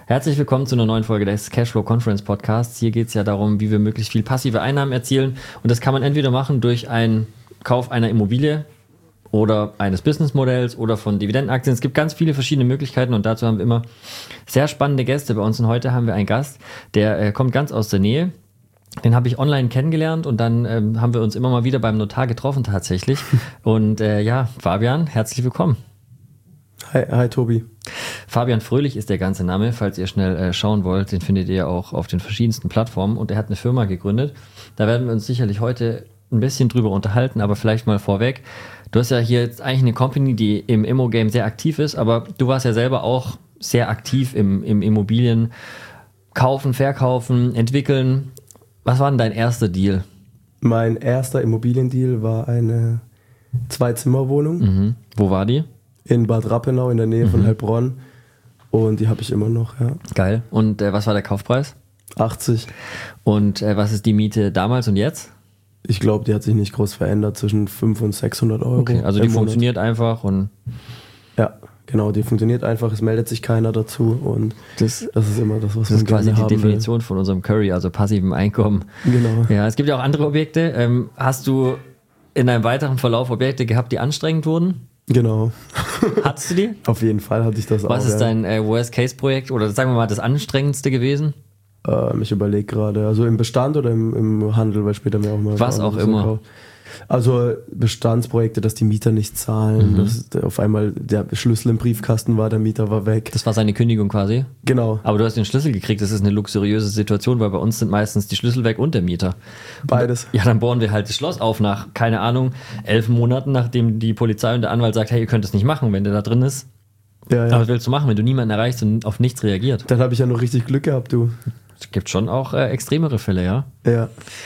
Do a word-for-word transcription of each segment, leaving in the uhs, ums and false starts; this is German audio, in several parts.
Herzlich willkommen zu einer neuen Folge des Cashflow Conference Podcasts. Hier geht es ja darum, wie wir möglichst viel passive Einnahmen erzielen. Und das kann man entweder machen durch einen Kauf einer Immobilie oder eines Businessmodells oder von Dividendenaktien. Es gibt ganz viele verschiedene Möglichkeiten und dazu haben wir immer sehr spannende Gäste bei uns. Und heute haben wir einen Gast, der äh, kommt ganz aus der Nähe. Den habe ich online kennengelernt und dann ähm, haben wir uns immer mal wieder beim Notar getroffen tatsächlich. Und äh, ja, Fabian, herzlich willkommen. Hi, hi Tobi. Fabian Fröhlich ist der ganze Name, falls ihr schnell äh, schauen wollt. Den findet ihr auch auf den verschiedensten Plattformen und er hat eine Firma gegründet. Da werden wir uns sicherlich heute ein bisschen drüber unterhalten, aber vielleicht mal vorweg. Du hast ja hier jetzt eigentlich eine Company, die im Immo-Game sehr aktiv ist, aber du warst ja selber auch sehr aktiv im, im Immobilien kaufen, verkaufen, entwickeln. Was war denn dein erster Deal? Mein erster Immobiliendeal war eine Zwei-Zimmer-Wohnung. Mhm. Wo war die? In Bad Rappenau in der Nähe mhm. von Heilbronn. Und die habe ich immer noch, ja. Geil. Und äh, was war der Kaufpreis? achtzig. Und äh, was ist die Miete damals und jetzt? Ich glaube, die hat sich nicht groß verändert, zwischen fünfhundert und sechshundert Euro. Okay, also die funktioniert einfach und... Ja, genau, die funktioniert einfach, es meldet sich keiner dazu und das, das ist immer das, was das man ist quasi die Definition will. von unserem Curry, also passivem Einkommen. Genau. Ja, es gibt ja auch andere Objekte. Ähm, hast du in deinem weiteren Verlauf Objekte gehabt, die anstrengend wurden? Genau. Hattest du die? Auf jeden Fall hatte ich das was auch. Was ist ja. dein äh, Worst-Case-Projekt oder sagen wir mal das anstrengendste gewesen? Ähm, ich überlege gerade, also im Bestand oder im, im Handel, weil später mir auch mal... Was auch immer. Kauft. Also Bestandsprojekte, dass die Mieter nicht zahlen, mhm. dass auf einmal der Schlüssel im Briefkasten war, der Mieter war weg. Das war seine Kündigung quasi? Genau. Aber du hast den Schlüssel gekriegt, das ist eine luxuriöse Situation, weil bei uns sind meistens die Schlüssel weg und der Mieter. Beides. Und, ja, dann bohren wir halt das Schloss auf nach, keine Ahnung, elf Monaten, nachdem die Polizei und der Anwalt sagt, hey, ihr könnt es nicht machen, wenn der da drin ist. Ja, ja. Aber was willst du machen, wenn du niemanden erreichst und auf nichts reagiert? Dann habe ich ja noch richtig Glück gehabt, du. Es gibt schon auch äh, extremere Fälle, ja? Ja.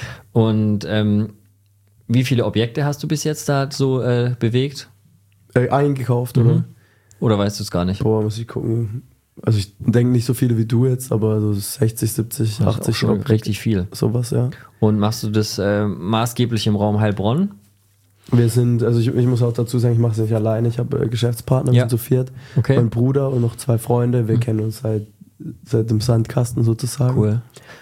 Und ähm, wie viele Objekte hast du bis jetzt da so äh, bewegt? Äh, eingekauft, mhm. oder? Oder weißt du es gar nicht? Boah, muss ich gucken. Also ich denke nicht so viele wie du jetzt, aber so sechzig, siebzig, das achtzig. Ist auch schon richtig viel. Sowas, ja. Und machst du das äh, maßgeblich im Raum Heilbronn? Wir sind, also ich, ich muss auch dazu sagen, ich mache es nicht alleine. Ich habe äh, Geschäftspartner, wir ja. sind zu viert. Okay. Mein Bruder und noch zwei Freunde. Wir mhm. kennen uns seit, seit dem Sandkasten sozusagen. Cool.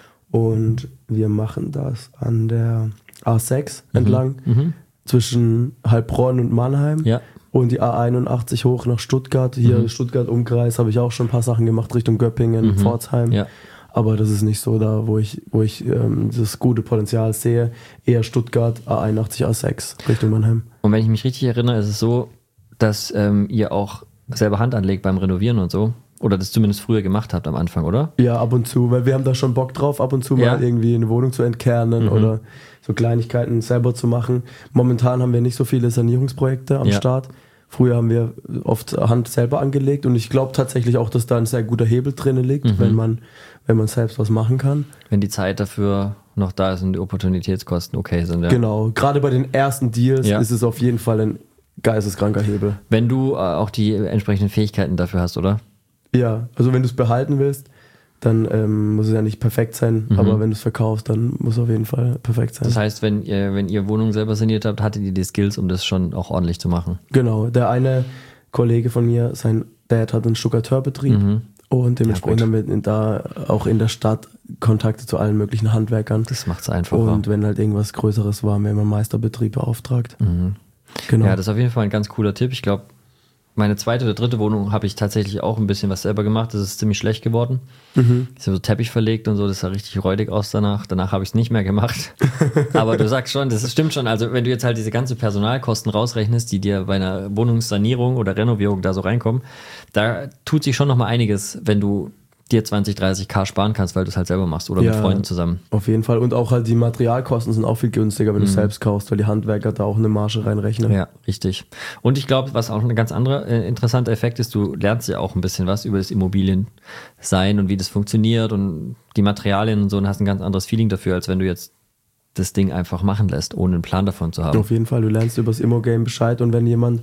Und wir machen das an der A sechs mhm. entlang, mhm. zwischen Heilbronn und Mannheim. Ja. Und die A einundachtzig hoch nach Stuttgart. Hier mhm. Stuttgart-Umkreis habe ich auch schon ein paar Sachen gemacht, Richtung Göppingen, mhm. Pforzheim. Ja. Aber das ist nicht so da, wo ich, wo ich ähm, das gute Potenzial sehe. Eher Stuttgart, A einundachtzig, A sechs, Richtung Mannheim. Und wenn ich mich richtig erinnere, ist es so, dass ähm, ihr auch selber Hand anlegt beim Renovieren und so. Oder das zumindest früher gemacht habt am Anfang, oder? Ja, ab und zu, weil wir haben da schon Bock drauf, ab und zu ja. mal irgendwie eine Wohnung zu entkernen mhm. oder so Kleinigkeiten selber zu machen. Momentan haben wir nicht so viele Sanierungsprojekte am ja. Start. Früher haben wir oft Hand selber angelegt und ich glaube tatsächlich auch, dass da ein sehr guter Hebel drin liegt, mhm. wenn man wenn man selbst was machen kann. Wenn die Zeit dafür noch da ist und die Opportunitätskosten okay sind. Ja. Genau, gerade bei den ersten Deals ja. ist es auf jeden Fall ein geisteskranker Hebel. Wenn du äh, auch die entsprechenden Fähigkeiten dafür hast, oder? Ja, also wenn du es behalten willst, dann ähm, muss es ja nicht perfekt sein, mhm. aber wenn du es verkaufst, dann muss es auf jeden Fall perfekt sein. Das heißt, wenn ihr, wenn ihr Wohnungen selber saniert habt, hattet ihr die Skills, um das schon auch ordentlich zu machen? Genau, der eine Kollege von mir, sein Dad hat einen Stuckateurbetrieb mhm. und dementsprechend ja, haben wir da auch in der Stadt Kontakte zu allen möglichen Handwerkern. Das macht es einfacher. Und wenn halt irgendwas Größeres war, haben wir immer einen Meisterbetrieb beauftragt. Mhm. Genau. Ja, das ist auf jeden Fall ein ganz cooler Tipp. Ich glaube, meine zweite oder dritte Wohnung habe ich tatsächlich auch ein bisschen was selber gemacht. Das ist ziemlich schlecht geworden. Mhm. Ich habe so Teppich verlegt und so, das sah richtig räudig aus danach. Danach habe ich es nicht mehr gemacht. Aber du sagst schon, das stimmt schon. Also wenn du jetzt halt diese ganze Personalkosten rausrechnest, die dir bei einer Wohnungssanierung oder Renovierung da so reinkommen, da tut sich schon nochmal einiges, wenn du dir zwanzig, dreißig K sparen kannst, weil du es halt selber machst oder ja, mit Freunden zusammen. Auf jeden Fall. Und auch halt die Materialkosten sind auch viel günstiger, wenn mhm. du selbst kaufst, weil die Handwerker da auch eine Marge reinrechnen. Ja, richtig. Und ich glaube, was auch ein ganz anderer äh, interessanter Effekt ist, du lernst ja auch ein bisschen was über das Immobiliensein und wie das funktioniert und die Materialien und so und hast ein ganz anderes Feeling dafür, als wenn du jetzt das Ding einfach machen lässt, ohne einen Plan davon zu haben. Auf jeden Fall. Du lernst über das Immo-Game Bescheid und wenn jemand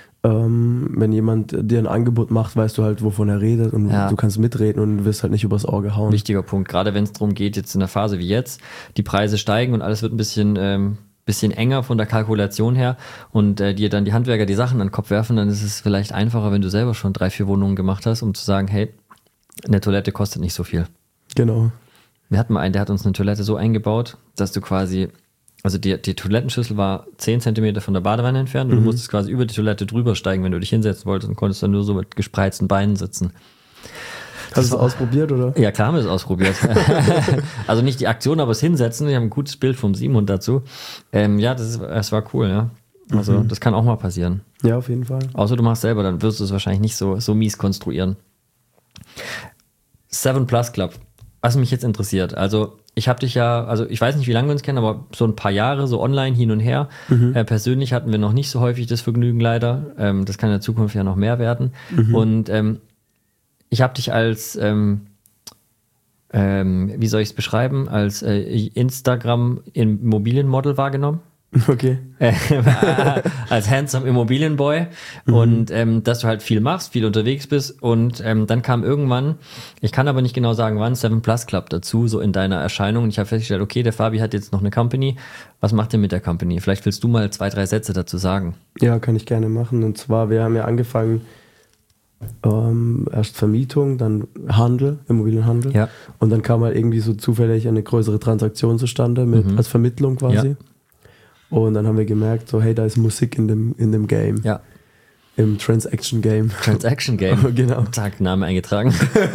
Ähm, wenn jemand dir ein Angebot macht, weißt du halt, wovon er redet und ja. du kannst mitreden und wirst halt nicht übers Ohr gehauen. Wichtiger Punkt, gerade wenn es darum geht, jetzt in der Phase wie jetzt, die Preise steigen und alles wird ein bisschen, ähm, bisschen enger von der Kalkulation her und äh, dir dann die Handwerker die Sachen an den Kopf werfen, dann ist es vielleicht einfacher, wenn du selber schon drei, vier Wohnungen gemacht hast, um zu sagen, hey, Eine Toilette kostet nicht so viel. Genau. Wir hatten mal einen, der hat uns eine Toilette so eingebaut, dass du quasi, also die, die Toilettenschüssel war zehn Zentimeter von der Badewanne entfernt und mhm. du musstest quasi über die Toilette drüber steigen, wenn du dich hinsetzen wolltest und konntest dann nur so mit gespreizten Beinen sitzen. Hast du es ausprobiert, oder? Ja, klar haben wir es ausprobiert. Also nicht die Aktion, aber das Hinsetzen. Ich habe ein gutes Bild vom Simon dazu. Ähm, ja, das, ist, das war cool, ja. Also mhm. das kann auch mal passieren. Ja, auf jeden Fall. Außer du machst selber, dann wirst du es wahrscheinlich nicht so, so mies konstruieren. Seven Plus Club. Was mich jetzt interessiert, also ich habe dich ja, also ich weiß nicht, wie lange wir uns kennen, aber so ein paar Jahre, so online hin und her. Mhm. Äh, persönlich hatten wir noch nicht so häufig das Vergnügen leider. Ähm, das kann in der Zukunft ja noch mehr werden. Mhm. Und ähm, ich habe dich als, ähm, ähm, wie soll ich es beschreiben, als äh, Instagram-Immobilienmodel wahrgenommen. Okay. Äh, als handsome Immobilienboy mhm. und ähm, dass du halt viel machst, viel unterwegs bist und ähm, dann kam irgendwann, ich kann aber nicht genau sagen wann, Seven Plus Club dazu, so in deiner Erscheinung und ich habe festgestellt, okay, der Fabi hat jetzt noch eine Company, was macht ihr mit der Company? Vielleicht willst du mal zwei, drei Sätze dazu sagen. Ja, kann ich gerne machen und zwar, wir haben ja angefangen ähm, erst Vermietung, dann Handel, Immobilienhandel ja. und dann kam halt irgendwie so zufällig eine größere Transaktion zustande mit mhm. als Vermittlung quasi. Ja. Und dann haben wir gemerkt, so hey, da ist Musik in dem, in dem Game. Ja. Im Transaction Game. Transaction Game. Genau. Tag, Name eingetragen.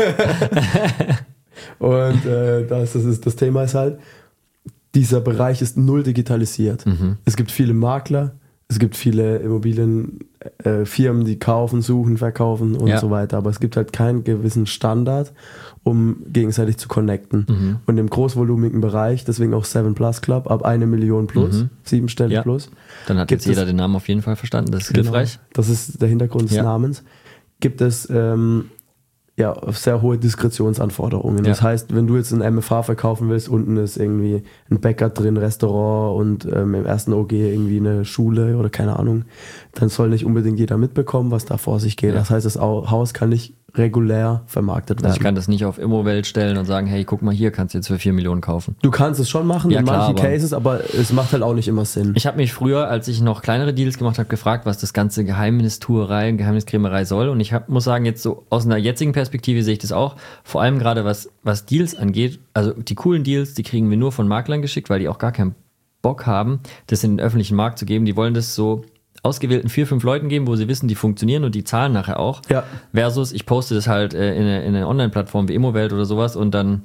Und äh, das, das, ist, das Thema ist halt, dieser Bereich ist null digitalisiert. Mhm. Es gibt viele Makler, es gibt viele Immobilienfirmen, äh, die kaufen, suchen, verkaufen und ja. so weiter. Aber es gibt halt keinen gewissen Standard, um gegenseitig zu connecten. Mhm. Und im großvolumigen Bereich, deswegen auch Seven Plus Club, ab eine Million plus, mhm. siebenstellig ja. plus. Dann hat jetzt jeder den Namen auf jeden Fall verstanden, das ist genau, hilfreich. Das ist der Hintergrund des ja. Namens. Gibt es ähm, ja, sehr hohe Diskretionsanforderungen. Ja. Das heißt, wenn du jetzt ein M F H verkaufen willst, unten ist irgendwie ein Bäcker drin, Restaurant und ähm, im ersten O G irgendwie eine Schule oder keine Ahnung, dann soll nicht unbedingt jeder mitbekommen, was da vor sich geht. Ja. Das heißt, das Haus kann nicht regulär vermarktet werden. Also ich kann das nicht auf Immowelt stellen und sagen, hey, guck mal hier, kannst du jetzt für vier Millionen kaufen. Du kannst es schon machen ja, in klar, manchen aber Cases, aber es macht halt auch nicht immer Sinn. Ich habe mich früher, als ich noch kleinere Deals gemacht habe, gefragt, was das ganze Geheimnistuerei und Geheimniskrämerei soll. Und ich hab, muss sagen, jetzt so aus einer jetzigen Perspektive sehe ich das auch. Vor allem gerade was, was Deals angeht, also die coolen Deals, die kriegen wir nur von Maklern geschickt, weil die auch gar keinen Bock haben, das in den öffentlichen Markt zu geben. Die wollen das so ausgewählten vier, fünf Leuten geben, wo sie wissen, die funktionieren und die zahlen nachher auch. Ja. Versus, ich poste das halt äh, in eine, in eine Online-Plattform wie Immowelt oder sowas und dann...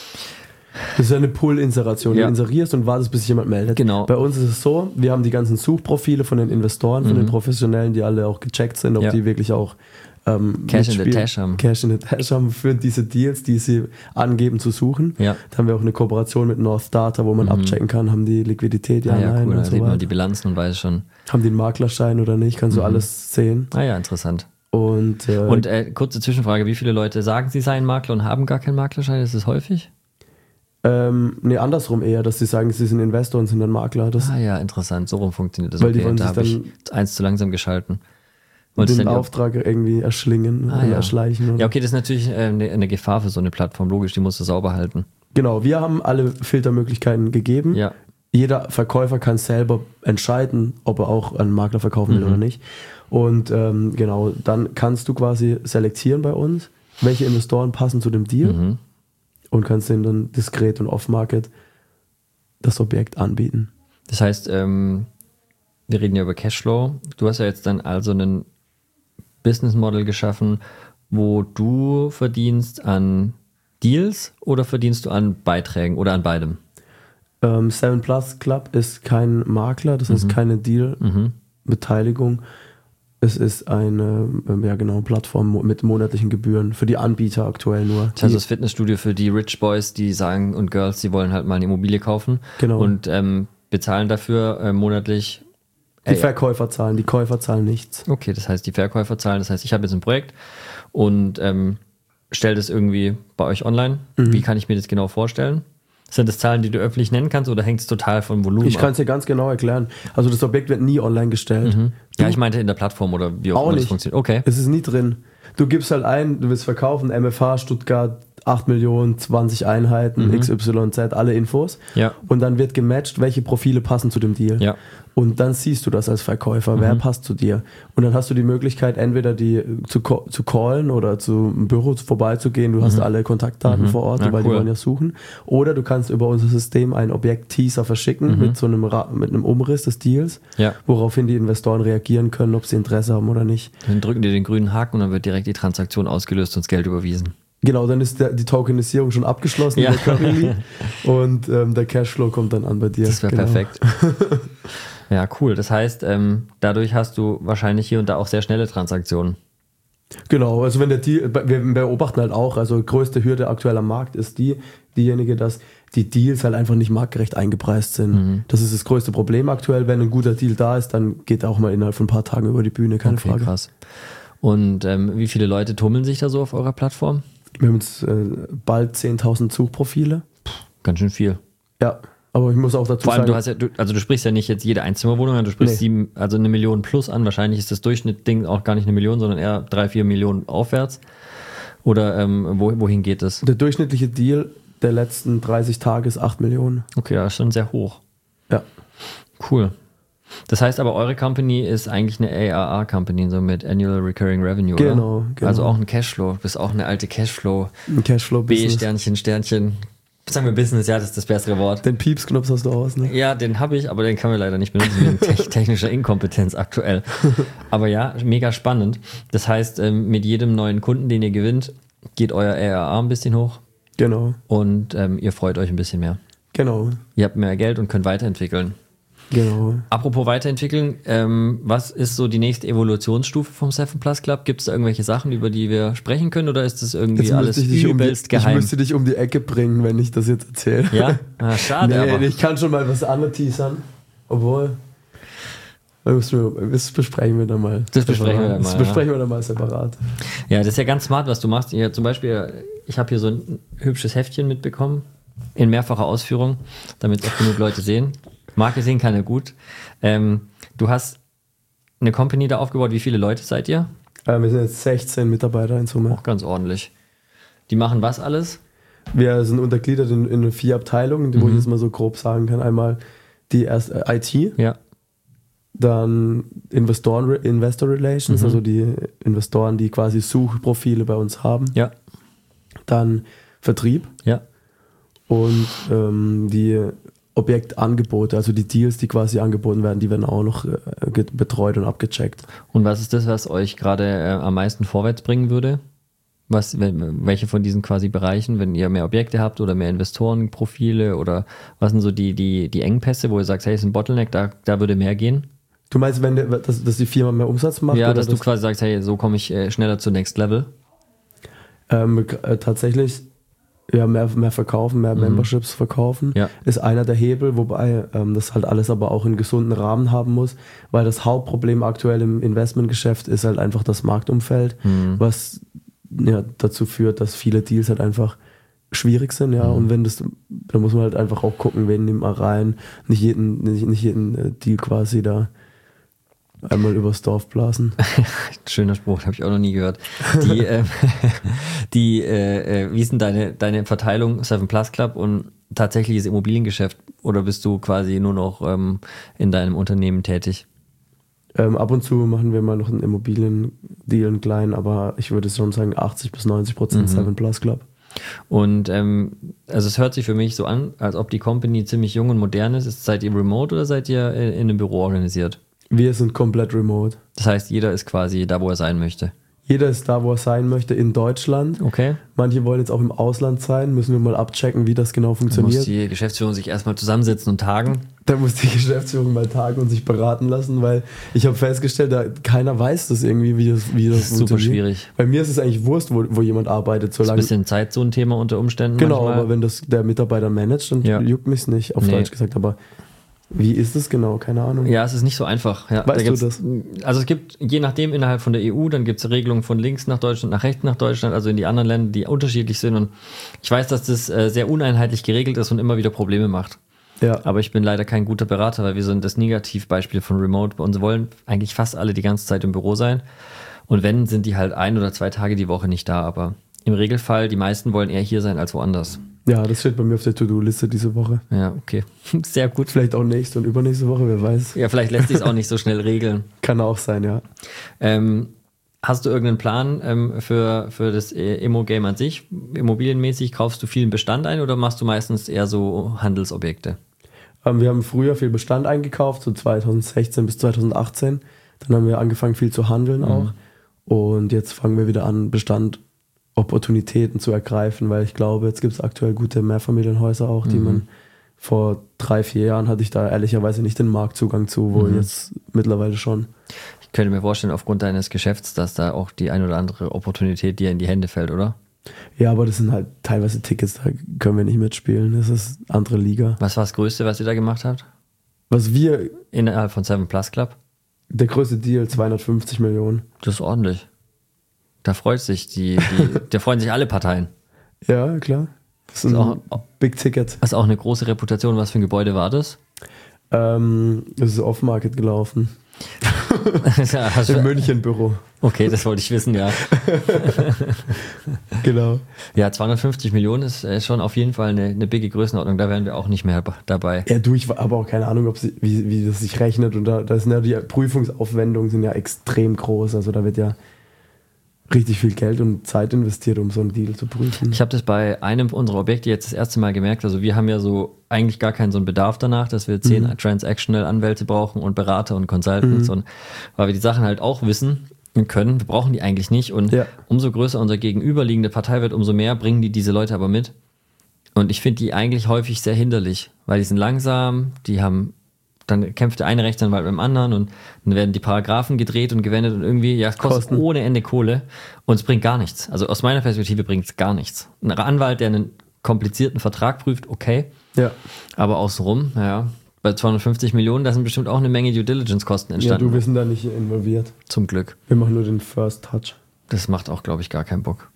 Das ist ja eine Pull-Inseration. Ja. Du inserierst und wartest, bis sich jemand meldet. Genau. Bei uns ist es so, wir haben die ganzen Suchprofile von den Investoren, von mhm. den Professionellen, die alle auch gecheckt sind, ob ja. die wirklich auch ähm, Cash in the Tash haben. Cash in the Tash haben für diese Deals, die sie angeben zu suchen. Ja. Da haben wir auch eine Kooperation mit North Data, wo man mhm. abchecken kann, haben die Liquidität, ja, ah, ja nein cool. und Da so sieht weiter. man die Bilanzen und weiß schon. Haben die einen Maklerschein oder nicht, kannst du mhm. alles sehen. Ah ja, interessant. Und, äh, und äh, kurze Zwischenfrage, wie viele Leute sagen, sie seien Makler und haben gar keinen Maklerschein? Ist das häufig? Ähm, nee, andersrum eher, dass sie sagen, sie sind Investor und sind dann Makler. Das ah ja, interessant, so rum funktioniert das. Weil okay, die wollen da sich habe ich eins zu langsam geschalten. Wolltest den Auftrag auch irgendwie erschlingen ah, oder ja. erschleichen. Oder? Ja, okay, das ist natürlich äh, eine, eine Gefahr für so eine Plattform. Logisch, die musst du sauber halten. Genau, wir haben alle Filtermöglichkeiten gegeben. Ja. Jeder Verkäufer kann selber entscheiden, ob er auch einen Makler verkaufen will mhm. oder nicht. Und ähm, genau, dann kannst du quasi selektieren bei uns, welche Investoren passen zu dem Deal mhm. und kannst denen dann diskret und off-market das Objekt anbieten. Das heißt, ähm, wir reden ja über Cashflow. Du hast ja jetzt dann also einen Business Model geschaffen, wo du verdienst an Deals oder verdienst du an Beiträgen oder an beidem? Ähm, Seven Plus Club ist kein Makler, das mhm. ist keine Deal-Beteiligung. Mhm. Es ist eine ja genau, Plattform mit monatlichen Gebühren für die Anbieter aktuell nur. Das heißt, das Fitnessstudio für die Rich Boys, die sagen und Girls, die wollen halt mal eine Immobilie kaufen genau. und ähm, bezahlen dafür äh, monatlich. Die Verkäufer zahlen, die Käufer zahlen nichts. Okay, das heißt, die Verkäufer zahlen. Das heißt, ich habe jetzt ein Projekt und ähm, stelle das irgendwie bei euch online. Mhm. Wie kann ich mir das genau vorstellen? Sind das Zahlen, die du öffentlich nennen kannst oder hängt es total vom Volumen ab? Ich kann es dir ganz genau erklären. Also das Objekt wird nie online gestellt. Mhm. Ja, ich meinte in der Plattform oder wie auch, auch immer das funktioniert. Okay. Es ist nie drin. Du gibst halt ein, du willst verkaufen, M F H, Stuttgart, acht Millionen, zwanzig Einheiten, mhm. X Y Z, alle Infos. Ja. Und dann wird gematcht, welche Profile passen zu dem Deal. Ja. Und dann siehst du das als Verkäufer, mhm. wer passt zu dir. Und dann hast du die Möglichkeit, entweder die zu, zu callen oder zum Büro vorbeizugehen. Du mhm. hast alle Kontaktdaten mhm. vor Ort, ja, weil cool. die wollen ja suchen. Oder du kannst über unser System ein Objekt-Teaser verschicken mhm. mit so einem, mit einem Umriss des Deals, ja. woraufhin die Investoren reagieren können, ob sie Interesse haben oder nicht. Dann drücken die den grünen Haken und dann wird direkt die Transaktion ausgelöst und das Geld überwiesen. Genau, dann ist der, die Tokenisierung schon abgeschlossen ja. und ähm, der Cashflow kommt dann an bei dir. Das wäre genau. perfekt. Ja, cool. Das heißt, ähm, dadurch hast du wahrscheinlich hier und da auch sehr schnelle Transaktionen. Genau, also wenn der Deal, wir beobachten halt auch, also größte Hürde aktuell am Markt ist die, diejenige, dass die Deals halt einfach nicht marktgerecht eingepreist sind. Mhm. Das ist das größte Problem aktuell. Wenn ein guter Deal da ist, dann geht er auch mal innerhalb von ein paar Tagen über die Bühne, keine okay, Frage. Krass. Und ähm, wie viele Leute tummeln sich da so auf eurer Plattform? Wir haben jetzt äh, bald zehntausend Suchprofile. Puh, ganz schön viel. Ja. Aber ich muss auch dazu Vor allem, sagen, du hast ja, du, also du sprichst ja nicht jetzt jede Einzimmerwohnung an, du sprichst nee. sieben, also eine Million plus an. Wahrscheinlich ist das Durchschnittding auch gar nicht eine Million, sondern eher drei, vier Millionen aufwärts. Oder ähm, wo, wohin geht es? Der durchschnittliche Deal der letzten dreißig Tage ist acht Millionen. Okay, ja, ist schon sehr hoch. Ja. Cool. Das heißt aber, eure Company ist eigentlich eine A R R-Company, so mit Annual Recurring Revenue, genau, oder? Genau. Also auch ein Cashflow. Du bist auch eine alte Cashflow. Ein Cashflow-Business. B, Sternchen, Sternchen. Sagen wir Business, ja, das ist das bessere Wort. Den Pieps-Knopf hast du aus, ne? Ja, den habe ich, aber den kann man leider nicht benutzen, wegen te- technischer Inkompetenz aktuell. Aber ja, mega spannend. Das heißt, ähm, mit jedem neuen Kunden, den ihr gewinnt, geht euer A R R ein bisschen hoch. Genau. Und ähm, ihr freut euch ein bisschen mehr. Genau. Ihr habt mehr Geld und könnt weiterentwickeln. Genau. Apropos weiterentwickeln, ähm, was ist so die nächste Evolutionsstufe vom Seven Plus Club? Gibt es da irgendwelche Sachen, über die wir sprechen können, oder ist das irgendwie jetzt alles übelst um geheim? Ich müsste dich um die Ecke bringen, wenn ich das jetzt erzähle. Ja? Ah, schade, nee, aber. Ich kann schon mal was anteasern, obwohl das besprechen wir dann mal. Das besprechen wir dann mal. Das besprechen wir dann mal separat. Ja, das ist ja ganz smart, was du machst. Ja, zum Beispiel, ich habe hier so ein hübsches Heftchen mitbekommen, in mehrfacher Ausführung, damit auch genug Leute sehen. Marketing kann er gut. Ähm, du hast eine Company da aufgebaut. Wie viele Leute seid ihr? Äh, wir sind jetzt sechzehn Mitarbeiter in Summe. Auch ganz ordentlich. Die machen was alles? Wir sind untergliedert in, in vier Abteilungen, die, mhm. wo ich jetzt mal so grob sagen kann. Einmal die erste äh, I T, ja. Dann Investoren, Investor Relations, mhm. also die Investoren, die quasi Suchprofile bei uns haben. Ja. Dann Vertrieb. Ja. Und ähm, die Objektangebote, also die Deals, die quasi angeboten werden, die werden auch noch äh, betreut und abgecheckt. Und was ist das, was euch gerade äh, am meisten vorwärts bringen würde? Was, welche von diesen quasi Bereichen, wenn ihr mehr Objekte habt oder mehr Investorenprofile, oder was sind so die, die, die Engpässe, wo ihr sagt, hey, ist ein Bottleneck, da, da würde mehr gehen? Du meinst, wenn der, dass, dass die Firma mehr Umsatz macht? Ja, oder dass das du quasi sagst, hey, so komme ich äh, schneller zu Next Level? Ähm, äh, tatsächlich ja, mehr, mehr verkaufen, mehr mhm. Memberships verkaufen, ja. ist einer der Hebel, wobei ähm, das halt alles aber auch einen gesunden Rahmen haben muss, weil das Hauptproblem aktuell im Investmentgeschäft ist halt einfach das Marktumfeld, mhm. was ja, dazu führt, dass viele Deals halt einfach schwierig sind, ja, mhm. und wenn das, da muss man halt einfach auch gucken, wen nimmt man rein, nicht jeden, nicht, nicht jeden Deal quasi da einmal übers Dorf blasen. Schöner Spruch, habe ich auch noch nie gehört. Die, äh, die äh, wie ist denn deine, deine Verteilung Seven Plus Club und tatsächliches Immobiliengeschäft, oder bist du quasi nur noch ähm, in deinem Unternehmen tätig? Ähm, ab und zu machen wir mal noch einen Immobiliendeal, einen kleinen, aber ich würde schon sagen achtzig bis neunzig Prozent mhm. Seven Plus Club. Und ähm, also es hört sich für mich so an, als ob die Company ziemlich jung und modern ist. ist seid ihr remote oder seid ihr in, in einem Büro organisiert? Wir sind komplett remote. Das heißt, jeder ist quasi da, wo er sein möchte. Jeder ist da, wo er sein möchte, in Deutschland. Okay. Manche wollen jetzt auch im Ausland sein. Müssen wir mal abchecken, wie das genau funktioniert. Da muss die Geschäftsführung sich erstmal zusammensetzen und tagen. Da muss die Geschäftsführung mal tagen und sich beraten lassen, weil ich habe festgestellt, da keiner weiß das irgendwie, wie das, wie das, das ist super schwierig. Bei mir ist es eigentlich Wurst, wo, wo jemand arbeitet. Solange das ist ein bisschen Zeitzonenthema unter Umständen. Genau, manchmal. aber wenn das der Mitarbeiter managt, dann ja. juckt mich es nicht, auf nee. Deutsch gesagt. Aber wie ist es genau? Keine Ahnung. Ja, es ist nicht so einfach. Ja, weißt da du das? Also es gibt, je nachdem, innerhalb von der E U, dann gibt es Regelungen von links nach Deutschland, nach rechts nach Deutschland, also in die anderen Länder, die unterschiedlich sind. Und ich weiß, dass das äh, sehr uneinheitlich geregelt ist und immer wieder Probleme macht. Ja. Aber ich bin leider kein guter Berater, weil wir sind das Negativbeispiel von Remote. Bei uns wollen eigentlich fast alle die ganze Zeit im Büro sein. Und wenn, sind die halt ein oder zwei Tage die Woche nicht da. Aber im Regelfall, die meisten wollen eher hier sein als woanders. Ja, das steht bei mir auf der To-Do-Liste diese Woche. Ja, okay. Sehr gut. Vielleicht auch nächste und übernächste Woche, wer weiß. Ja, vielleicht lässt sich es auch nicht so schnell regeln. Kann auch sein, ja. Ähm, hast du irgendeinen Plan ähm, für, für das Immo-Game an sich? Immobilienmäßig kaufst du viel Bestand ein oder machst du meistens eher so Handelsobjekte? Ähm, wir haben früher viel Bestand eingekauft, so zweitausendsechzehn bis zweitausendachtzehn. Dann haben wir angefangen viel zu handeln auch. Mhm. Und jetzt fangen wir wieder an, Bestand Opportunitäten zu ergreifen, weil ich glaube, jetzt gibt es aktuell gute Mehrfamilienhäuser auch, die mhm. man vor drei, vier Jahren hatte ich da ehrlicherweise nicht den Marktzugang zu, wo mhm. jetzt mittlerweile schon. Ich könnte mir vorstellen, aufgrund deines Geschäfts, dass da auch die ein oder andere Opportunität dir in die Hände fällt, oder? Ja, aber das sind halt teilweise Tickets, da können wir nicht mitspielen. Das ist eine andere Liga. Was war das Größte, was ihr da gemacht habt? Was wir... Innerhalb von Seven Plus Club? Der größte Deal, zweihundertfünfzig Millionen. Das ist ordentlich. Da freut sich die, die da freuen sich alle Parteien. Ja, klar. Das ist ein auch, Big Ticket. Das ist auch eine große Reputation. Was für ein Gebäude war das? Ähm, das ist Off-Market gelaufen. Ja, im München-Büro. Okay, das wollte ich wissen, ja. Genau. Ja, zweihundertfünfzig Millionen ist schon auf jeden Fall eine, eine bigge Größenordnung. Da wären wir auch nicht mehr dabei. Ja, du, ich habe auch keine Ahnung, ob sie, wie, wie das sich rechnet. Und da, da sind ja die Prüfungsaufwendungen sind ja extrem groß. Also da wird ja richtig viel Geld und Zeit investiert, um so einen Deal zu prüfen. Ich habe das bei einem unserer Objekte jetzt das erste Mal gemerkt. Also wir haben ja so eigentlich gar keinen so einen Bedarf danach, dass wir zehn mhm. Transactional-Anwälte brauchen und Berater und Consultants. Mhm. Und weil wir die Sachen halt auch wissen und können, wir brauchen die eigentlich nicht. Und ja. umso größer unsere gegenüberliegende Partei wird, umso mehr bringen die diese Leute aber mit. Und ich finde die eigentlich häufig sehr hinderlich, weil die sind langsam, die haben... Dann kämpft der eine Rechtsanwalt mit dem anderen und dann werden die Paragraphen gedreht und gewendet und irgendwie, ja, es kostet Kosten. ohne Ende Kohle und es bringt gar nichts. Also aus meiner Perspektive bringt es gar nichts. Ein Anwalt, der einen komplizierten Vertrag prüft, okay. Ja. Aber außenrum, ja, bei zweihundertfünfzig Millionen, da sind bestimmt auch eine Menge Due Diligence-Kosten entstanden. Ja, du, wir sind da nicht involviert. Zum Glück. Wir machen nur den First Touch. Das macht auch, glaube ich, gar keinen Bock.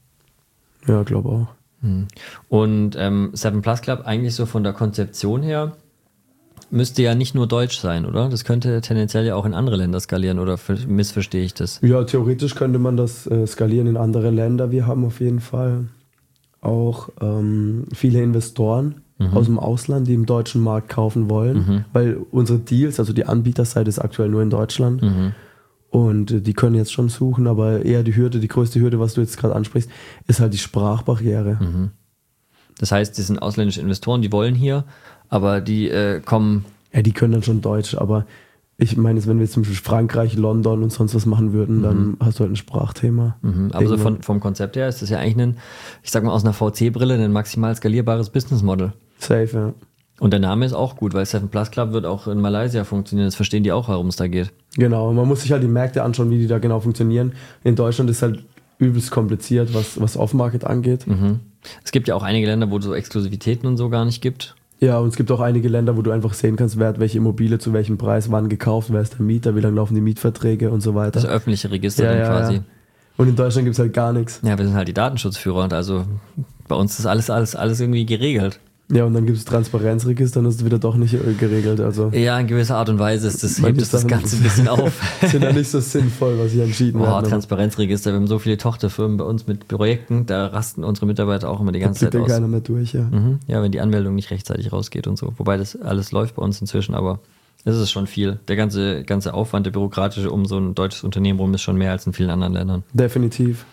Ja, glaube auch. Hm. Und ähm, Seven Plus Club eigentlich so von der Konzeption her müsste ja nicht nur deutsch sein, oder? Das könnte tendenziell ja auch in andere Länder skalieren, oder missverstehe ich das? Ja, theoretisch könnte man das äh, skalieren in andere Länder. Wir haben auf jeden Fall auch ähm, viele Investoren mhm. aus dem Ausland, die im deutschen Markt kaufen wollen, mhm. weil unsere Deals, also die Anbieterseite ist aktuell nur in Deutschland mhm. und äh, die können jetzt schon suchen, aber eher die Hürde, die größte Hürde, was du jetzt gerade ansprichst, ist halt die Sprachbarriere. Mhm. Das heißt, die sind ausländische Investoren, die wollen hier, aber die äh, kommen... Ja, die können dann schon Deutsch, aber ich meine, wenn wir jetzt zum Beispiel Frankreich, London und sonst was machen würden, mhm. dann hast du halt ein Sprachthema. Mhm. Aber so von, vom Konzept her ist das ja eigentlich ein, ich sag mal aus einer V C-Brille, ein maximal skalierbares Business Model. Safe, ja. Und der Name ist auch gut, weil Seven Plus Club wird auch in Malaysia funktionieren. Das verstehen die auch, worum es da geht. Genau, man muss sich halt die Märkte anschauen, wie die da genau funktionieren. In Deutschland ist halt übelst kompliziert, was, was Off-Market angeht. Mhm. Es gibt ja auch einige Länder, wo es so Exklusivitäten und so gar nicht gibt. Ja, und es gibt auch einige Länder, wo du einfach sehen kannst, wer hat welche Immobilie zu welchem Preis, wann gekauft, wer ist der Mieter, wie lange laufen die Mietverträge und so weiter. Das öffentliche Register ja, dann ja, quasi. Ja. Und in Deutschland gibt es halt gar nichts. Ja, wir sind halt die Datenschutzführer und also bei uns ist alles, alles, alles irgendwie geregelt. Ja, und dann gibt es Transparenzregister und das ist wieder doch nicht geregelt. Also ja, in gewisser Art und Weise ist das, hebt es das Ganze ein bisschen auf. Sind ja nicht so sinnvoll, was ich entschieden oh, habe. Transparenzregister, wir haben so viele Tochterfirmen bei uns mit Projekten, da rasten unsere Mitarbeiter auch immer die ganze Zeit aus. Da keiner mehr durch, ja. Mhm. Ja, wenn die Anmeldung nicht rechtzeitig rausgeht und so. Wobei das alles läuft bei uns inzwischen, aber es ist schon viel. Der ganze, ganze Aufwand, der bürokratische um so ein deutsches Unternehmen rum ist schon mehr als in vielen anderen Ländern. Definitiv.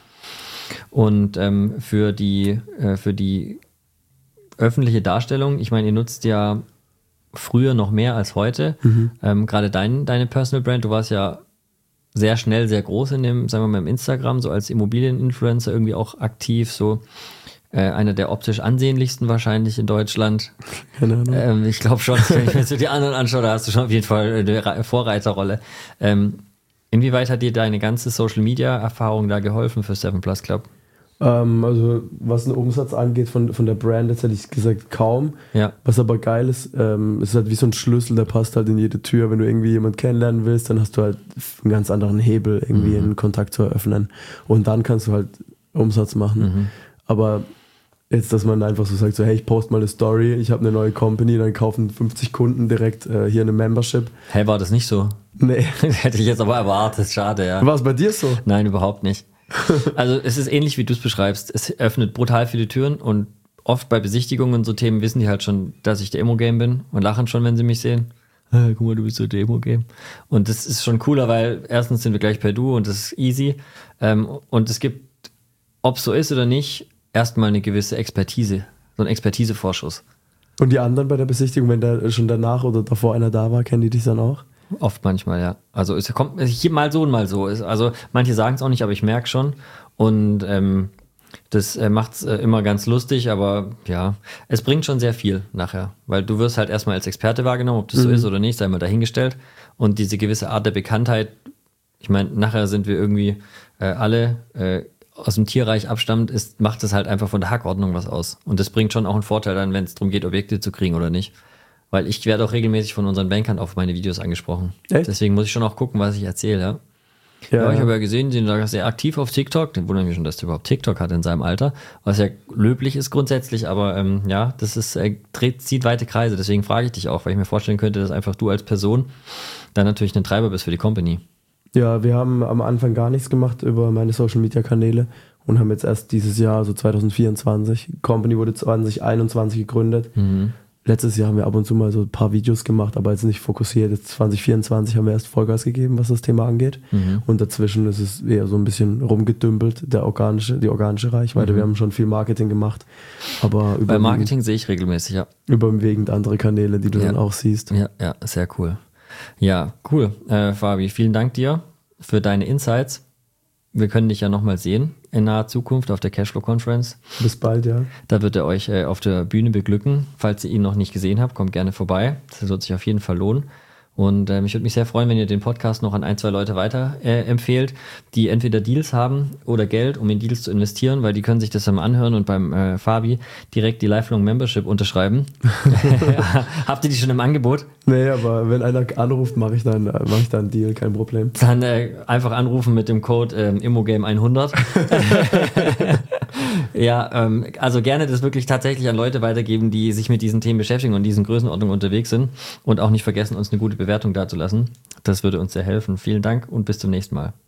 Und ähm, für die, äh, für die öffentliche Darstellung, ich meine, ihr nutzt ja früher noch mehr als heute, mhm. ähm, gerade dein, deine Personal Brand, du warst ja sehr schnell, sehr groß in dem, sagen wir mal, im Instagram, so als Immobilieninfluencer irgendwie auch aktiv, so äh, einer der optisch ansehnlichsten wahrscheinlich in Deutschland. Keine Ahnung. Ähm, ich glaube schon, wenn ich mir so die anderen anschaue, da hast du schon auf jeden Fall eine Vorreiterrolle. Ähm, inwieweit hat dir deine ganze Social-Media-Erfahrung da geholfen für Seven Plus Club? Ähm, also was den Umsatz angeht von, von der Brand, jetzt hätte ich gesagt kaum. Ja. Was aber geil ist, ähm, es ist halt wie so ein Schlüssel, der passt halt in jede Tür. Wenn du irgendwie jemanden kennenlernen willst, dann hast du halt einen ganz anderen Hebel, irgendwie mhm. einen Kontakt zu eröffnen. Und dann kannst du halt Umsatz machen. Mhm. Aber jetzt, dass man einfach so sagt, so hey, ich poste mal eine Story, ich habe eine neue Company, dann kaufen fünfzig Kunden direkt äh, hier eine Membership. Hey, war das nicht so? Nee. Hätte ich jetzt aber erwartet, schade, ja. War es bei dir so? Nein, überhaupt nicht. Also es ist ähnlich, wie du es beschreibst. Es öffnet brutal viele Türen und oft bei Besichtigungen und so Themen wissen die halt schon, dass ich der Immo-Game bin und lachen schon, wenn sie mich sehen. Hey, guck mal, du bist so der Immo-Game. Und das ist schon cooler, weil erstens sind wir gleich per Du und das ist easy. Ähm, und es gibt, ob es so ist oder nicht, erstmal eine gewisse Expertise, so ein Expertisevorschuss. Und die anderen bei der Besichtigung, wenn da schon danach oder davor einer da war, kennen die dich dann auch? Oft manchmal, ja. Also es kommt hier mal so und mal so. Also manche sagen es auch nicht, aber ich merke schon. Und ähm, das äh, macht es äh, immer ganz lustig, aber ja, es bringt schon sehr viel nachher. Weil du wirst halt erstmal als Experte wahrgenommen, ob das mhm. so ist oder nicht, sei mal dahingestellt. Und diese gewisse Art der Bekanntheit, ich meine, nachher sind wir irgendwie äh, alle äh, aus dem Tierreich abstammt, ist, macht es halt einfach von der Hackordnung was aus. Und das bringt schon auch einen Vorteil dann, wenn es darum geht, Objekte zu kriegen oder nicht. Weil ich werde auch regelmäßig von unseren Bankern auf meine Videos angesprochen. Echt? Deswegen muss ich schon auch gucken, was ich erzähle. Ja, ja, ja ich habe ja gesehen, Sie sind sehr aktiv auf TikTok. Den wundere ich mich schon, dass der überhaupt TikTok hat in seinem Alter. Was ja löblich ist grundsätzlich, aber ähm, ja, das ist, äh, dreht, zieht weite Kreise. Deswegen frage ich dich auch, weil ich mir vorstellen könnte, dass einfach du als Person dann natürlich ein Treiber bist für die Company. Ja, wir haben am Anfang gar nichts gemacht über meine Social-Media-Kanäle und haben jetzt erst dieses Jahr, so zwanzig vierundzwanzig, Company wurde zwanzig einundzwanzig gegründet. Mhm. Letztes Jahr haben wir ab und zu mal so ein paar Videos gemacht, aber jetzt nicht fokussiert. Jetzt zwanzig vierundzwanzig haben wir erst Vollgas gegeben, was das Thema angeht. Mhm. Und dazwischen ist es eher so ein bisschen rumgedümpelt, der organische, die organische Reichweite. Mhm. Wir haben schon viel Marketing gemacht. Aber bei Marketing sehe ich regelmäßig, ja. Überwiegend andere Kanäle, die du ja. dann auch siehst. Ja, ja, sehr cool. Ja, cool. Äh, Fabi, vielen Dank dir für deine Insights. Wir können dich ja nochmal sehen in naher Zukunft auf der Cashflow Conference. Bis bald, ja. Da wird er euch äh, auf der Bühne beglücken. Falls ihr ihn noch nicht gesehen habt, kommt gerne vorbei. Das wird sich auf jeden Fall lohnen. Und ähm, ich würde mich sehr freuen, wenn ihr den Podcast noch an ein, zwei Leute weiter äh, empfehlt, die entweder Deals haben oder Geld, um in Deals zu investieren, weil die können sich das dann mal anhören und beim äh, Fabi direkt die Lifelong Membership unterschreiben. Habt ihr die schon im Angebot? Nee, aber wenn einer anruft, mache ich dann mache ich dann einen Deal, kein Problem. Dann äh, einfach anrufen mit dem Code ähm, Immogame hundert. Ja, ähm, also gerne das wirklich tatsächlich an Leute weitergeben, die sich mit diesen Themen beschäftigen und diesen Größenordnungen unterwegs sind und auch nicht vergessen, uns eine gute Bewertung dazulassen. Das würde uns sehr helfen. Vielen Dank und bis zum nächsten Mal.